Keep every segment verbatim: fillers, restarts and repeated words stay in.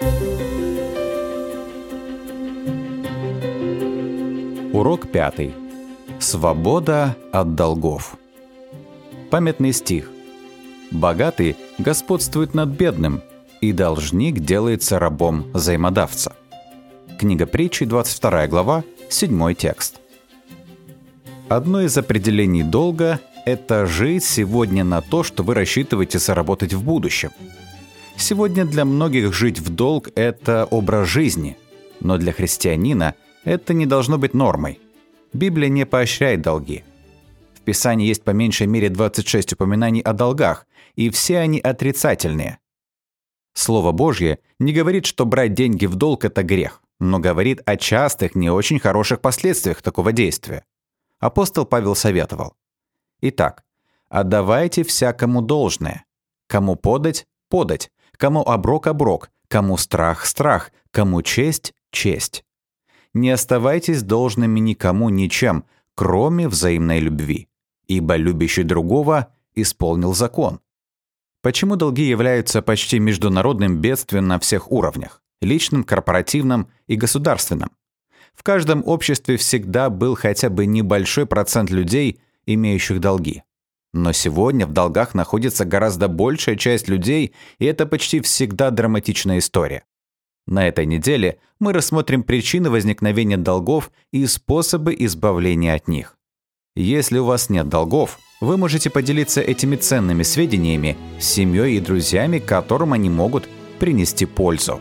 Урок пятый. Свобода от долгов. Памятный стих. Богатый господствует над бедным, и должник делается рабом взаимодавца. Книга Притчи, двадцать вторая глава, седьмой текст. Одно из определений долга – это жить сегодня на то, что вы рассчитываете заработать в будущем. Сегодня для многих жить в долг – это образ жизни, но для христианина это не должно быть нормой. Библия не поощряет долги. В Писании есть по меньшей мере двадцать шесть упоминаний о долгах, и все они отрицательные. Слово Божье не говорит, что брать деньги в долг – это грех, но говорит о частых, не очень хороших последствиях такого действия. Апостол Павел советовал: «Итак, отдавайте всякому должное. Кому подать – подать, кому оброк – оброк, кому страх – страх, кому честь – честь. Не оставайтесь должными никому ничем, кроме взаимной любви, ибо любящий другого исполнил закон». Почему долги являются почти международным бедствием на всех уровнях – личном, корпоративном и государственном? В каждом обществе всегда был хотя бы небольшой процент людей, имеющих долги. Но сегодня в долгах находится гораздо большая часть людей, и это почти всегда драматичная история. На этой неделе мы рассмотрим причины возникновения долгов и способы избавления от них. Если у вас нет долгов, вы можете поделиться этими ценными сведениями с семьей и друзьями, которым они могут принести пользу.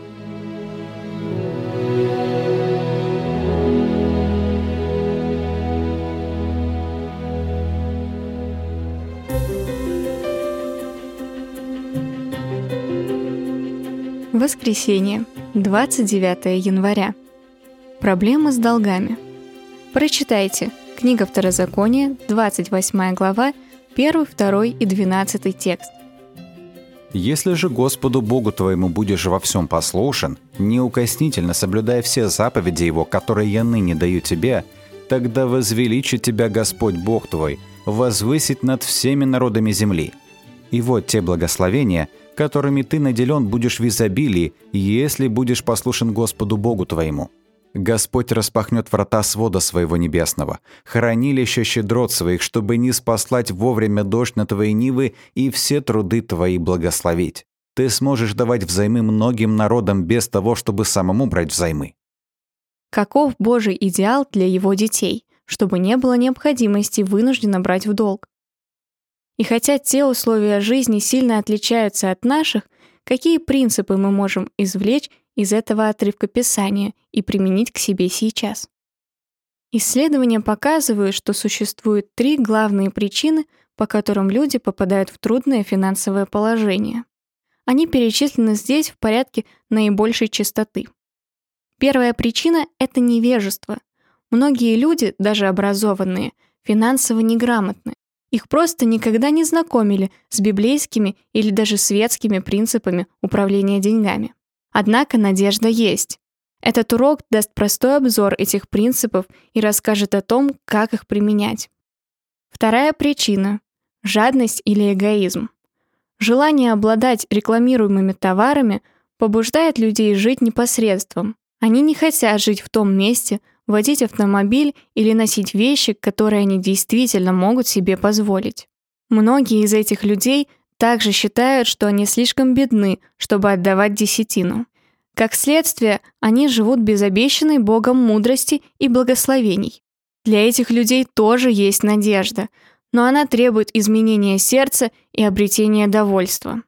Воскресенье, двадцать девятое января. Проблемы с долгами. Прочитайте. Книга Второзакония, двадцать восьмая глава, первый, второй и двенадцатый текст. «Если же Господу Богу твоему будешь во всем послушен, неукоснительно соблюдая все заповеди Его, которые я ныне даю тебе, тогда возвеличит тебя Господь Бог твой, возвысит над всеми народами земли. И вот те благословения, которыми ты наделен будешь в изобилии, если будешь послушен Господу Богу твоему. Господь распахнет врата свода своего небесного, хранилища щедрот своих, чтобы не спаслать вовремя дождь на твои нивы и все труды твои благословить. Ты сможешь давать взаймы многим народам без того, чтобы самому брать взаймы». Каков Божий идеал для Его детей, чтобы не было необходимости вынужденно брать в долг? И хотя те условия жизни сильно отличаются от наших, какие принципы мы можем извлечь из этого отрывка Писания и применить к себе сейчас? Исследования показывают, что существует три главные причины, по которым люди попадают в трудное финансовое положение. Они перечислены здесь в порядке наибольшей частоты. Первая причина — это невежество. Многие люди, даже образованные, финансово неграмотны. Их просто никогда не знакомили с библейскими или даже светскими принципами управления деньгами. Однако надежда есть. Этот урок даст простой обзор этих принципов и расскажет о том, как их применять. Вторая причина – жадность или эгоизм. Желание обладать рекламируемыми товарами побуждает людей жить непосредством. Они не хотят жить в том месте, водить автомобиль или носить вещи, которые они действительно могут себе позволить. Многие из этих людей также считают, что они слишком бедны, чтобы отдавать десятину. Как следствие, они живут без обещанной Богом мудрости и благословений. Для этих людей тоже есть надежда, но она требует изменения сердца и обретения довольства.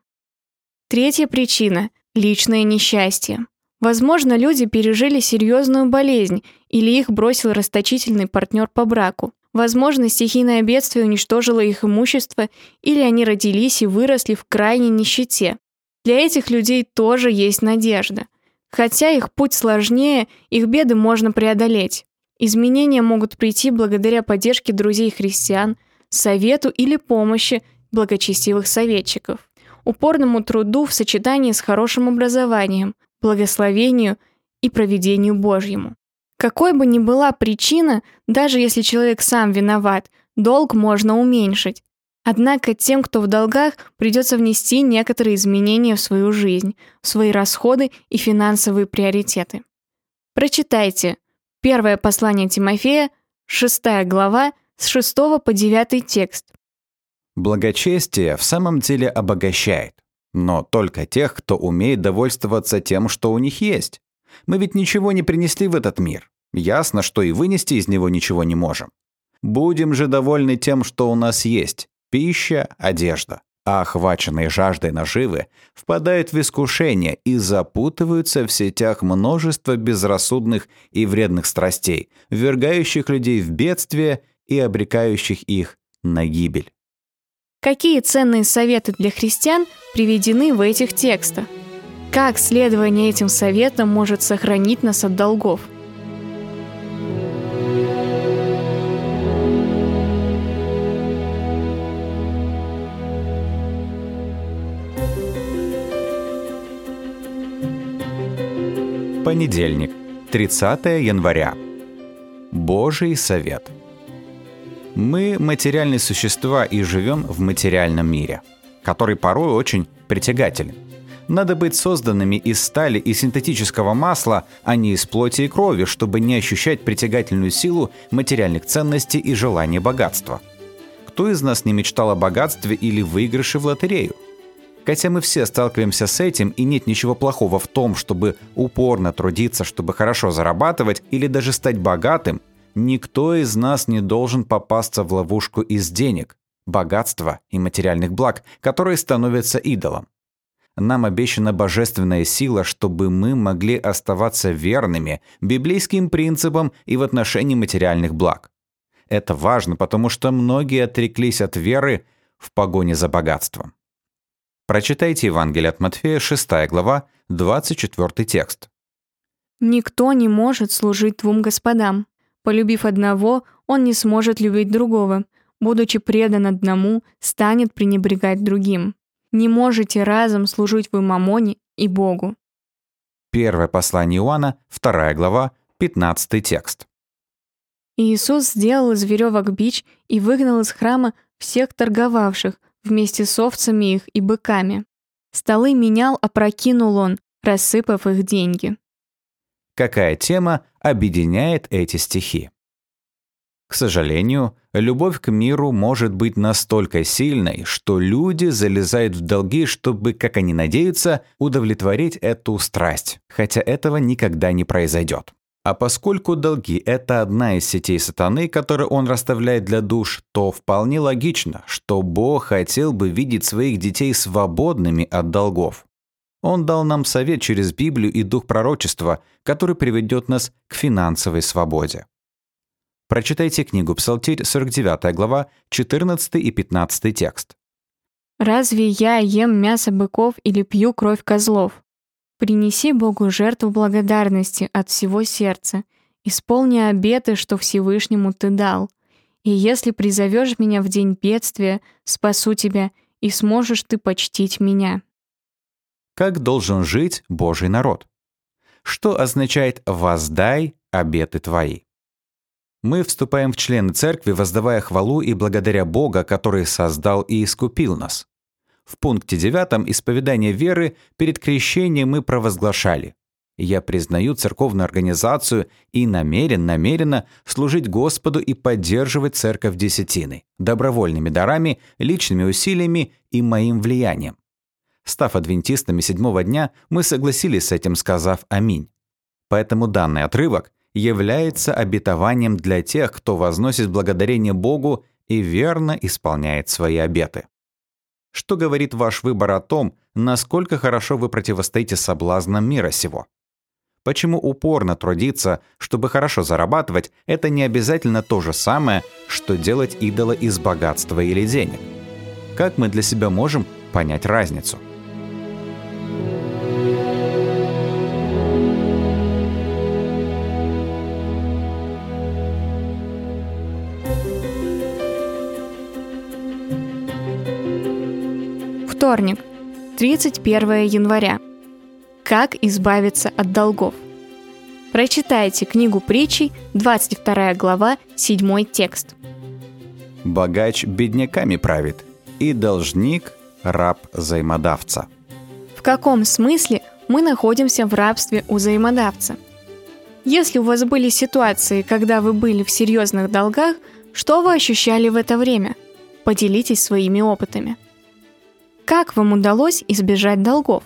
Третья причина – личное несчастье. Возможно, люди пережили серьезную болезнь или их бросил расточительный партнер по браку. Возможно, стихийное бедствие уничтожило их имущество, или они родились и выросли в крайней нищете. Для этих людей тоже есть надежда. Хотя их путь сложнее, их беды можно преодолеть. Изменения могут прийти благодаря поддержке друзей-христиан, совету или помощи благочестивых советчиков, упорному труду в сочетании с хорошим образованием, благословению и провидению Божьему. Какой бы ни была причина, даже если человек сам виноват, долг можно уменьшить. Однако тем, кто в долгах, придется внести некоторые изменения в свою жизнь, в свои расходы и финансовые приоритеты. Прочитайте первое послание Тимофея, шестая глава, с шестого по девятый текст. Благочестие в самом деле обогащает, но только тех, кто умеет довольствоваться тем, что у них есть. Мы ведь ничего не принесли в этот мир. Ясно, что и вынести из него ничего не можем. Будем же довольны тем, что у нас есть. Пища, одежда. А охваченные жаждой наживы впадают в искушение и запутываются в сетях множества безрассудных и вредных страстей, ввергающих людей в бедствие и обрекающих их на гибель. Какие ценные советы для христиан приведены в этих текстах? Как следование этим советам может сохранить нас от долгов? Понедельник, тридцатое января. Божий совет. Мы материальные существа и живем в материальном мире, который порой очень притягателен. Надо быть созданными из стали и синтетического масла, а не из плоти и крови, чтобы не ощущать притягательную силу материальных ценностей и желания богатства. Кто из нас не мечтал о богатстве или выигрыше в лотерею? Хотя мы все сталкиваемся с этим, и нет ничего плохого в том, чтобы упорно трудиться, чтобы хорошо зарабатывать или даже стать богатым, никто из нас не должен попасться в ловушку из денег, богатства и материальных благ, которые становятся идолом. Нам обещана божественная сила, чтобы мы могли оставаться верными библейским принципам и в отношении материальных благ. Это важно, потому что многие отреклись от веры в погоне за богатством. Прочитайте Евангелие от Матфея, шестая глава, двадцать четвёртый текст. «Никто не может служить двум господам. Полюбив одного, он не сможет любить другого. Будучи предан одному, станет пренебрегать другим. Не можете разом служить вы мамоне и Богу». Первое послание Иоанна, вторая глава, пятнадцатый текст. Иисус сделал из веревок бич и выгнал из храма всех торговавших, вместе с овцами их и быками. Столы менял, опрокинул он, рассыпав их деньги. Какая тема объединяет эти стихи? К сожалению, любовь к миру может быть настолько сильной, что люди залезают в долги, чтобы, как они надеются, удовлетворить эту страсть, хотя этого никогда не произойдет. А поскольку долги – это одна из сетей сатаны, которые он расставляет для душ, то вполне логично, что Бог хотел бы видеть своих детей свободными от долгов. Он дал нам совет через Библию и дух пророчества, который приведет нас к финансовой свободе. Прочитайте книгу Псалтирь, сорок девятая глава, четырнадцатый и пятнадцатый текст. «Разве я ем мясо быков или пью кровь козлов? Принеси Богу жертву благодарности от всего сердца, исполни обеты, что Всевышнему ты дал. И если призовешь меня в день бедствия, спасу тебя, и сможешь ты почтить меня». Как должен жить Божий народ? Что означает «воздай обеты твои»? Мы вступаем в члены церкви, воздавая хвалу и благодаря Бога, который создал и искупил нас. В пункте девятом исповедания веры перед крещением мы провозглашали: «Я признаю церковную организацию и намерен намеренно служить Господу и поддерживать церковь десятиной, добровольными дарами, личными усилиями и моим влиянием». Став адвентистами седьмого дня, мы согласились с этим, сказав «Аминь». Поэтому данный отрывок является обетованием для тех, кто возносит благодарение Богу и верно исполняет свои обеты. Что говорит ваш выбор о том, насколько хорошо вы противостоите соблазнам мира сего? Почему упорно трудиться, чтобы хорошо зарабатывать, это не обязательно то же самое, что делать идола из богатства или денег? Как мы для себя можем понять разницу? Вторник, тридцать первое января. Как избавиться от долгов? Прочитайте книгу Притчей, двадцать вторая глава, седьмой текст. «Богач бедняками правит, и должник – раб взаимодавца. В каком смысле мы находимся в рабстве у взаимодавца? Если у вас были ситуации, когда вы были в серьезных долгах, что вы ощущали в это время? Поделитесь своими опытами. Как вам удалось избежать долгов?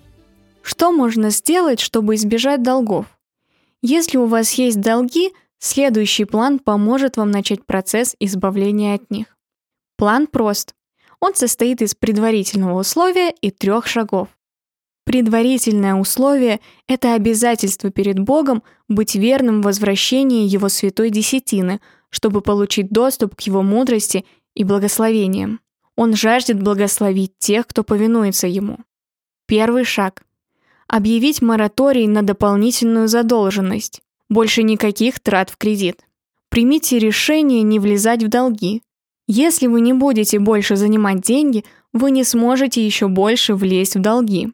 Что можно сделать, чтобы избежать долгов? Если у вас есть долги, следующий план поможет вам начать процесс избавления от них. План прост. Он состоит из предварительного условия и трех шагов. Предварительное условие – это обязательство перед Богом быть верным в возвращении Его святой десятины, чтобы получить доступ к Его мудрости и благословениям. Он жаждет благословить тех, кто повинуется Ему. Первый шаг – объявить мораторий на дополнительную задолженность. Больше никаких трат в кредит. Примите решение не влезать в долги. Если вы не будете больше занимать деньги, вы не сможете еще больше влезть в долги.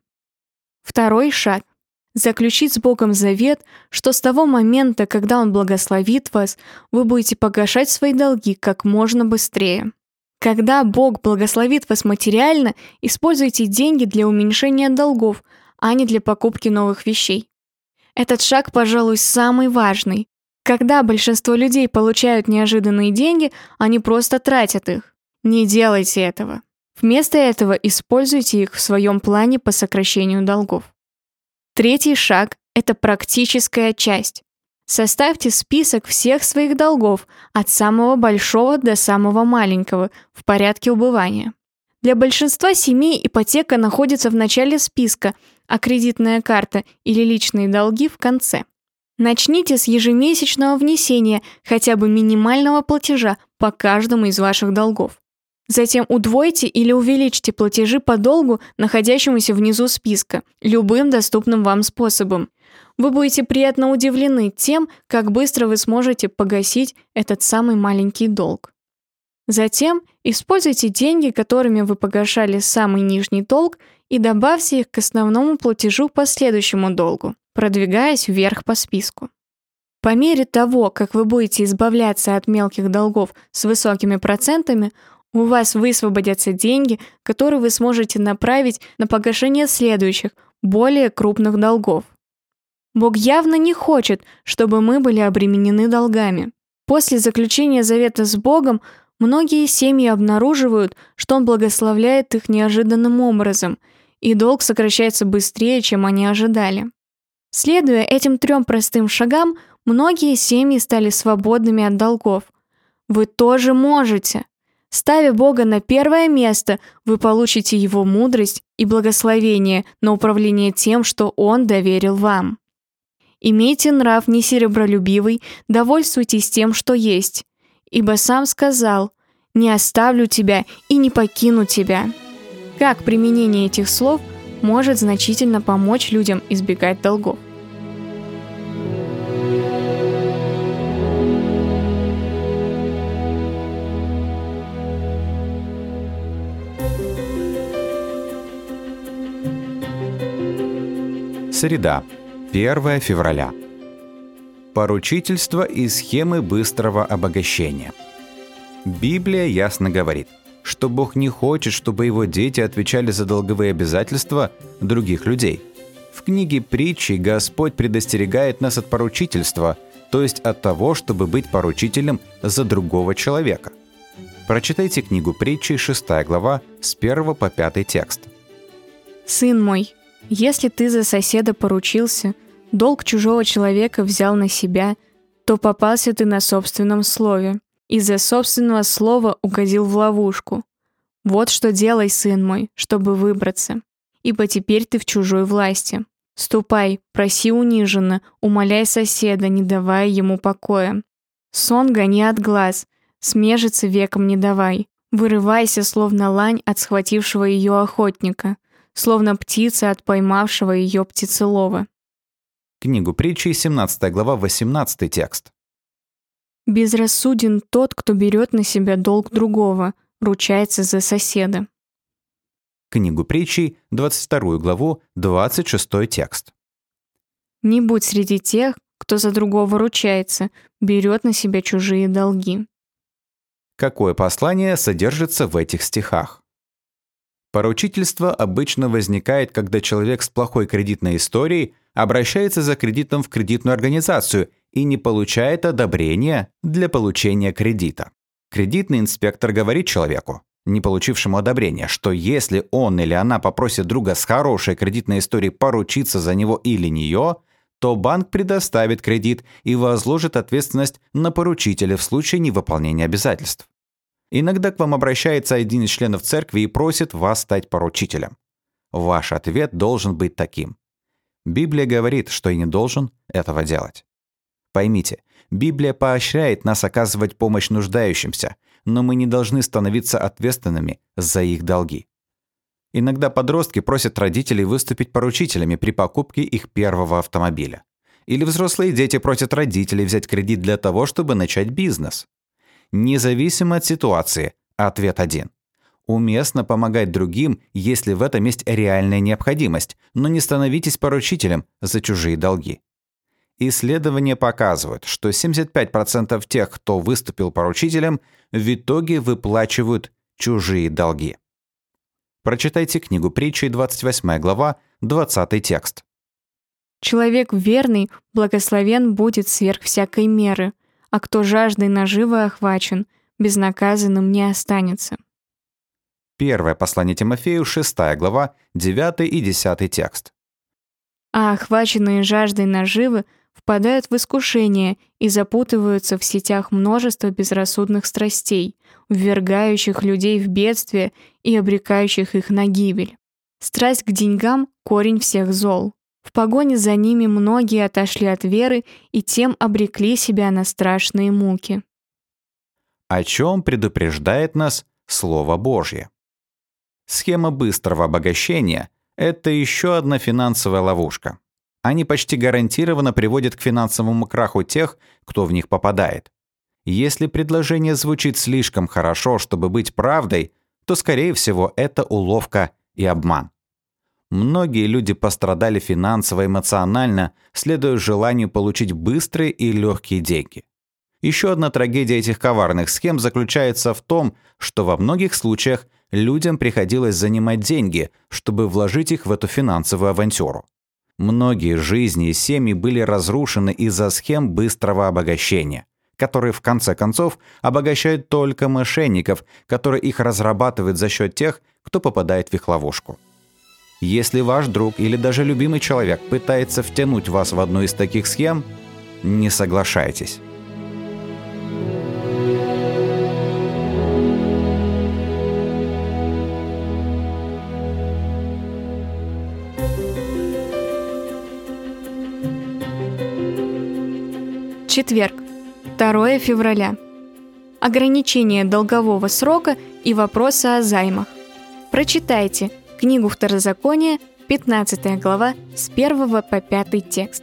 Второй шаг – заключить с Богом завет, что с того момента, когда Он благословит вас, вы будете погашать свои долги как можно быстрее. Когда Бог благословит вас материально, используйте деньги для уменьшения долгов, а не для покупки новых вещей. Этот шаг, пожалуй, самый важный. Когда большинство людей получают неожиданные деньги, они просто тратят их. Не делайте этого. Вместо этого используйте их в своем плане по сокращению долгов. Третий шаг – это практическая часть. Составьте список всех своих долгов, от самого большого до самого маленького, в порядке убывания. Для большинства семей ипотека находится в начале списка, а кредитная карта или личные долги в конце. Начните с ежемесячного внесения хотя бы минимального платежа по каждому из ваших долгов. Затем удвойте или увеличьте платежи по долгу, находящемуся внизу списка, любым доступным вам способом. Вы будете приятно удивлены тем, как быстро вы сможете погасить этот самый маленький долг. Затем используйте деньги, которыми вы погашали самый нижний долг, и добавьте их к основному платежу по следующему долгу, продвигаясь вверх по списку. По мере того, как вы будете избавляться от мелких долгов с высокими процентами, у вас высвободятся деньги, которые вы сможете направить на погашение следующих, более крупных долгов. Бог явно не хочет, чтобы мы были обременены долгами. После заключения завета с Богом многие семьи обнаруживают, что Он благословляет их неожиданным образом, и долг сокращается быстрее, чем они ожидали. Следуя этим трем простым шагам, многие семьи стали свободными от долгов. Вы тоже можете. Ставя Бога на первое место, вы получите Его мудрость и благословение на управление тем, что Он доверил вам. Имейте нрав несеребролюбивый, довольствуйтесь тем, что есть. Ибо сам сказал: «Не оставлю тебя и не покину тебя». Как применение этих слов может значительно помочь людям избегать долгов? Среда, первое февраля. Поручительство и схемы быстрого обогащения. Библия ясно говорит, что Бог не хочет, чтобы Его дети отвечали за долговые обязательства других людей. В книге Притчи Господь предостерегает нас от поручительства, то есть от того, чтобы быть поручителем за другого человека. Прочитайте книгу Притчи, шестая глава, с первого по пятый текст. «Сын мой, если ты за соседа поручился, долг чужого человека взял на себя, то попался ты на собственном слове. Из-за собственного слова угодил в ловушку. Вот что делай, сын мой, чтобы выбраться. Ибо теперь ты в чужой власти. Ступай, проси униженно, умоляй соседа, не давая ему покоя. Сон гони от глаз, смежиться веком не давай. Вырывайся, словно лань от схватившего ее охотника, словно птица от поймавшего ее птицелова». Книгу Притчи, семнадцатая глава, восемнадцатый текст. «Безрассуден тот, кто берет на себя долг другого, ручается за соседа». Книгу Притчи, двадцать вторую главу, двадцать шестой текст. «Не будь среди тех, кто за другого ручается, берет на себя чужие долги». Какое послание содержится в этих стихах? Поручительство обычно возникает, когда человек с плохой кредитной историей обращается за кредитом в кредитную организацию и не получает одобрения для получения кредита. Кредитный инспектор говорит человеку, не получившему одобрения, что если он или она попросит друга с хорошей кредитной историей поручиться за него или нее, то банк предоставит кредит и возложит ответственность на поручителя в случае невыполнения обязательств. Иногда к вам обращается один из членов церкви и просит вас стать поручителем. Ваш ответ должен быть таким. Библия говорит, что я не должен этого делать. Поймите, Библия поощряет нас оказывать помощь нуждающимся, но мы не должны становиться ответственными за их долги. Иногда подростки просят родителей выступить поручителями при покупке их первого автомобиля. Или взрослые дети просят родителей взять кредит для того, чтобы начать бизнес. Независимо от ситуации, ответ один. Уместно помогать другим, если в этом есть реальная необходимость, но не становитесь поручителем за чужие долги. Исследования показывают, что семьдесят пять процентов тех, кто выступил поручителем, в итоге выплачивают чужие долги. Прочитайте книгу Притчи, двадцать восьмая глава, двадцатый текст. «Человек верный благословен будет сверх всякой меры, а кто жаждой наживы охвачен, безнаказанным не останется». Первое послание Тимофею, шестая глава, девятый и десятый текст. «А охваченные жаждой наживы впадают в искушение и запутываются в сетях множества безрассудных страстей, ввергающих людей в бедствие и обрекающих их на гибель. Страсть к деньгам — корень всех зол. В погоне за ними многие отошли от веры и тем обрекли себя на страшные муки». О чем предупреждает нас Слово Божье? Схема быстрого обогащения – это еще одна финансовая ловушка. Они почти гарантированно приводят к финансовому краху тех, кто в них попадает. Если предложение звучит слишком хорошо, чтобы быть правдой, то, скорее всего, это уловка и обман. Многие люди пострадали финансово и эмоционально, следуя желанию получить быстрые и легкие деньги. Еще одна трагедия этих коварных схем заключается в том, что во многих случаях людям приходилось занимать деньги, чтобы вложить их в эту финансовую авантюру. Многие жизни и семьи были разрушены из-за схем быстрого обогащения, которые в конце концов обогащают только мошенников, которые их разрабатывают за счет тех, кто попадает в их ловушку. Если ваш друг или даже любимый человек пытается втянуть вас в одну из таких схем, не соглашайтесь. Четверг, второе февраля. Ограничение долгового срока и вопросы о займах. Прочитайте книгу Второзакония, пятнадцатая глава, с первого по пятый текст.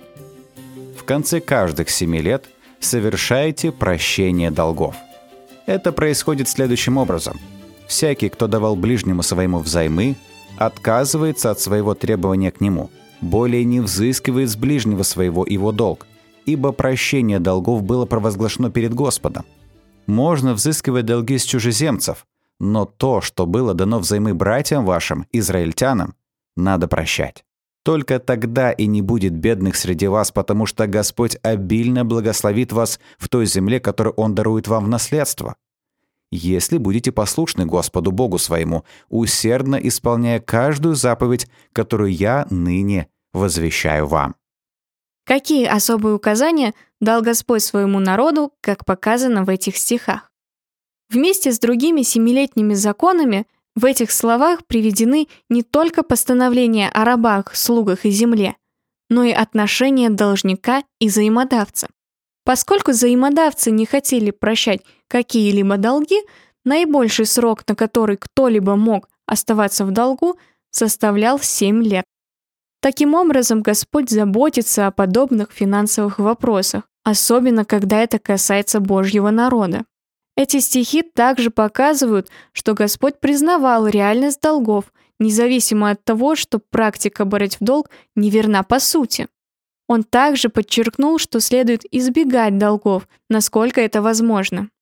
В конце каждых семи лет совершайте прощение долгов. Это происходит следующим образом. Всякий, кто давал ближнему своему взаймы, отказывается от своего требования к нему, более не взыскивает с ближнего своего его долг, ибо прощение долгов было провозглашено перед Господом. Можно взыскивать долги с чужеземцев, но то, что было дано взаймы братьям вашим, израильтянам, надо прощать. Только тогда и не будет бедных среди вас, потому что Господь обильно благословит вас в той земле, которую Он дарует вам в наследство. Если будете послушны Господу Богу своему, усердно исполняя каждую заповедь, которую я ныне возвещаю вам». Какие особые указания дал Господь своему народу, как показано в этих стихах? Вместе с другими семилетними законами в этих словах приведены не только постановления о рабах, слугах и земле, но и отношения должника и взаимодавца. Поскольку взаимодавцы не хотели прощать какие-либо долги, наибольший срок, на который кто-либо мог оставаться в долгу, составлял семь лет. Таким образом, Господь заботится о подобных финансовых вопросах, особенно когда это касается Божьего народа. Эти стихи также показывают, что Господь признавал реальность долгов, независимо от того, что практика брать в долг неверна по сути. Он также подчеркнул, что следует избегать долгов, насколько это возможно.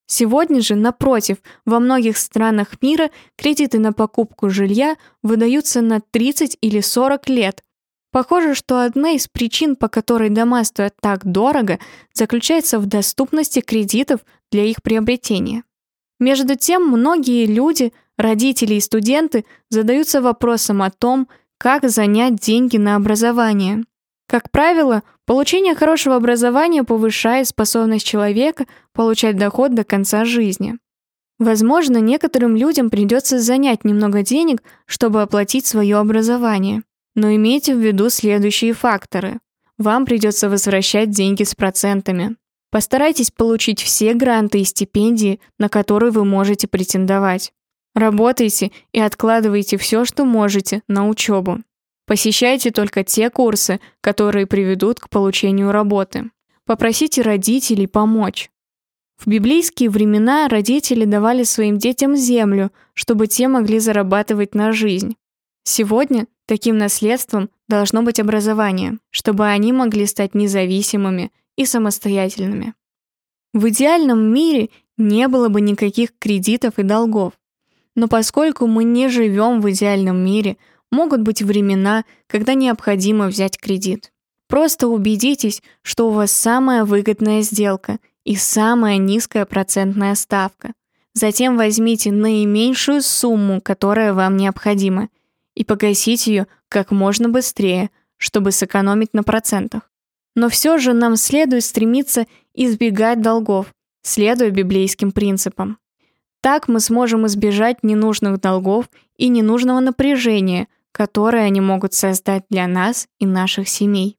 Сегодня же, напротив, во многих странах мира кредиты на покупку жилья выдаются на тридцать или сорок лет. Похоже, что одна из причин, по которой дома стоят так дорого, заключается в доступности кредитов для их приобретения. Между тем, многие люди, родители и студенты задаются вопросом о том, как занять деньги на образование. Как правило, получение хорошего образования повышает способность человека получать доход до конца жизни. Возможно, некоторым людям придется занять немного денег, чтобы оплатить свое образование. Но имейте в виду следующие факторы. Вам придется возвращать деньги с процентами. Постарайтесь получить все гранты и стипендии, на которые вы можете претендовать. Работайте и откладывайте все, что можете, на учебу. Посещайте только те курсы, которые приведут к получению работы. Попросите родителей помочь. В библейские времена родители давали своим детям землю, чтобы те могли зарабатывать на жизнь. Сегодня таким наследством должно быть образование, чтобы они могли стать независимыми и самостоятельными. В идеальном мире не было бы никаких кредитов и долгов. Но поскольку мы не живем в идеальном мире, могут быть времена, когда необходимо взять кредит. Просто убедитесь, что у вас самая выгодная сделка и самая низкая процентная ставка. Затем возьмите наименьшую сумму, которая вам необходима, и погасите ее как можно быстрее, чтобы сэкономить на процентах. Но все же нам следует стремиться избегать долгов, следуя библейским принципам. Так мы сможем избежать ненужных долгов и ненужного напряжения, которое они могут создать для нас и наших семей.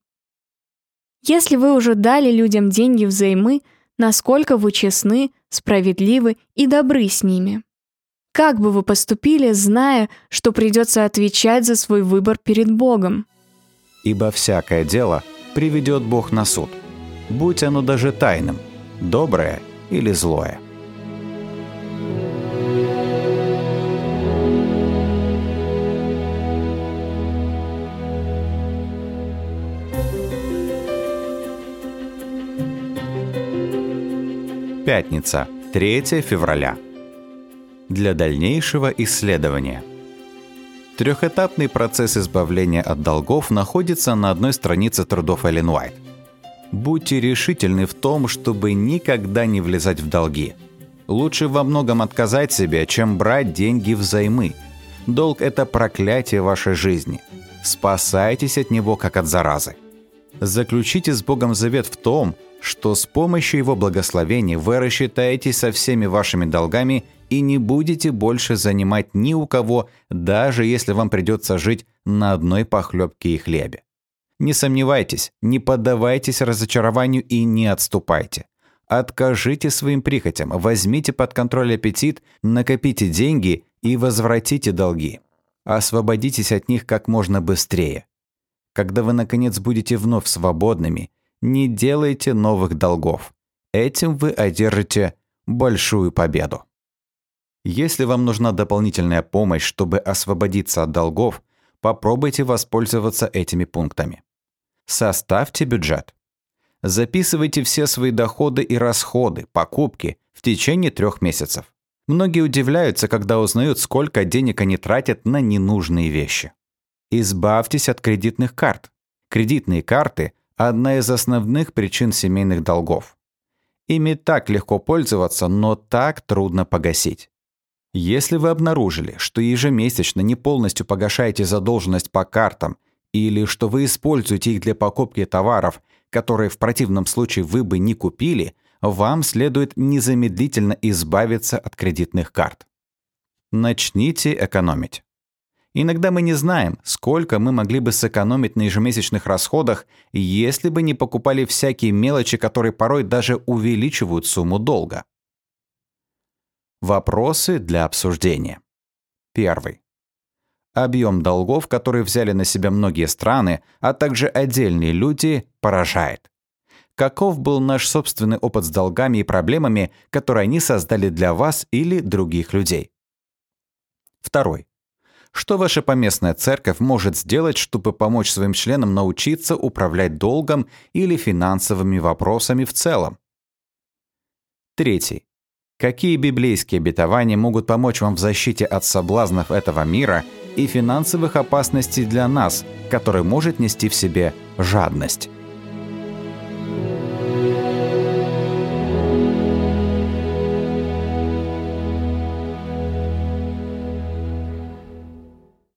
Если вы уже дали людям деньги взаймы, насколько вы честны, справедливы и добры с ними? Как бы вы поступили, зная, что придется отвечать за свой выбор перед Богом? «Ибо всякое дело приведет Бог на суд, будь оно даже тайным, доброе или злое». Пятница, третьего февраля. Для дальнейшего исследования. Трехэтапный процесс избавления от долгов находится на одной странице трудов Эллен Уайт. Будьте решительны в том, чтобы никогда не влезать в долги. Лучше во многом отказать себе, чем брать деньги взаймы. Долг – это проклятие вашей жизни. Спасайтесь от него, как от заразы. Заключите с Богом завет в том, что с помощью Его благословения вы рассчитаетесь со всеми вашими долгами и не будете больше занимать ни у кого, даже если вам придется жить на одной похлебке и хлебе. Не сомневайтесь, не поддавайтесь разочарованию и не отступайте. Откажите своим прихотям, возьмите под контроль аппетит, накопите деньги и возвратите долги. Освободитесь от них как можно быстрее. Когда вы, наконец, будете вновь свободными, не делайте новых долгов. Этим вы одержите большую победу. Если вам нужна дополнительная помощь, чтобы освободиться от долгов, попробуйте воспользоваться этими пунктами. Составьте бюджет. Записывайте все свои доходы и расходы, покупки в течение трех месяцев. Многие удивляются, когда узнают, сколько денег они тратят на ненужные вещи. Избавьтесь от кредитных карт. Кредитные карты – одна из основных причин семейных долгов. Ими так легко пользоваться, но так трудно погасить. Если вы обнаружили, что ежемесячно не полностью погашаете задолженность по картам или что вы используете их для покупки товаров, которые в противном случае вы бы не купили, вам следует незамедлительно избавиться от кредитных карт. Начните экономить. Иногда мы не знаем, сколько мы могли бы сэкономить на ежемесячных расходах, если бы не покупали всякие мелочи, которые порой даже увеличивают сумму долга. Вопросы для обсуждения. Первый. Объем долгов, которые взяли на себя многие страны, а также отдельные люди, поражает. Каков был наш собственный опыт с долгами и проблемами, которые они создали для вас или других людей? Второй. Что ваша поместная церковь может сделать, чтобы помочь своим членам научиться управлять долгом или финансовыми вопросами в целом? Третий. Какие библейские обетования могут помочь вам в защите от соблазнов этого мира и финансовых опасностей для нас, который может нести в себе жадность?